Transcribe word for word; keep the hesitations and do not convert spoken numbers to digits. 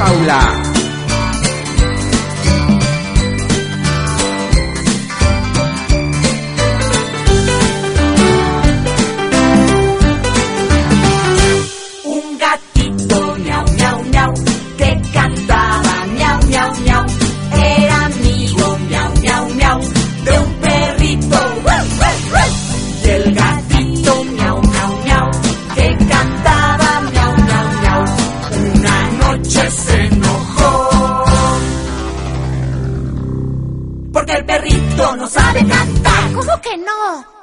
jaula. Un gatito miau, miau, miau, que cantaba miau, miau, miau. Era amigo miau, miau, miau, de un perrito. ¡Ruff, ruff, ruff! Y el gatito miau, miau, miau, que cantaba miau, miau, miau. Una noche se enojó porque el perrito no sabe cantar. ¿Cómo que no?